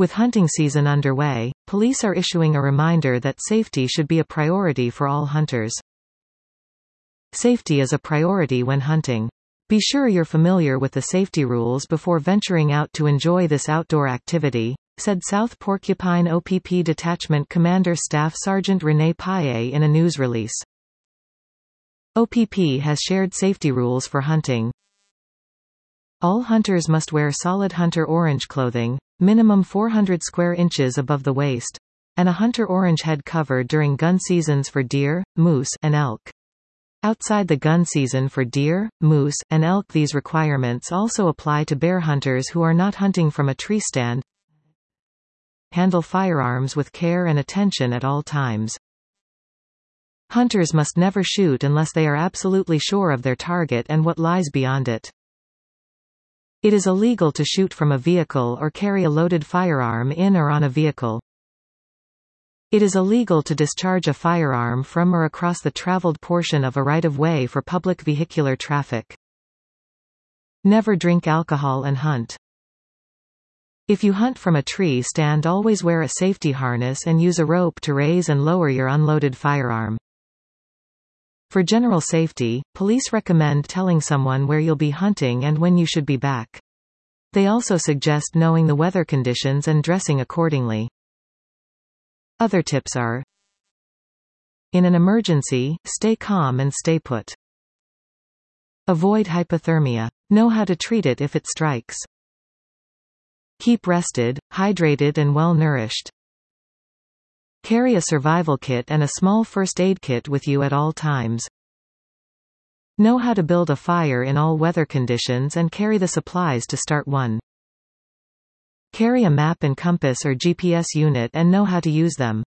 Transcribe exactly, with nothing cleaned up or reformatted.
With hunting season underway, police are issuing a reminder that safety should be a priority for all hunters. Safety is a priority when hunting. Be sure you're familiar with the safety rules before venturing out to enjoy this outdoor activity, said South Porcupine O P P Detachment Commander Staff Sergeant Renee Paye in a news release. O P P has shared safety rules for hunting. All hunters must wear solid hunter orange clothing, minimum four hundred square inches above the waist, and a hunter orange head cover during gun seasons for deer, moose, and elk. Outside the gun season for deer, moose, and elk, these requirements also apply to bear hunters who are not hunting from a tree stand. Handle firearms with care and attention at all times. Hunters must never shoot unless they are absolutely sure of their target and what lies beyond it. It is illegal to shoot from a vehicle or carry a loaded firearm in or on a vehicle. It is illegal to discharge a firearm from or across the traveled portion of a right-of-way for public vehicular traffic. Never drink alcohol and hunt. If you hunt from a tree stand, always wear a safety harness and use a rope to raise and lower your unloaded firearm. For general safety, police recommend telling someone where you'll be hunting and when you should be back. They also suggest knowing the weather conditions and dressing accordingly. Other tips are: in an emergency, stay calm and stay put. Avoid hypothermia. Know how to treat it if it strikes. Keep rested, hydrated and well-nourished. Carry a survival kit and a small first aid kit with you at all times. Know how to build a fire in all weather conditions and carry the supplies to start one. Carry a map and compass or G P S unit and know how to use them.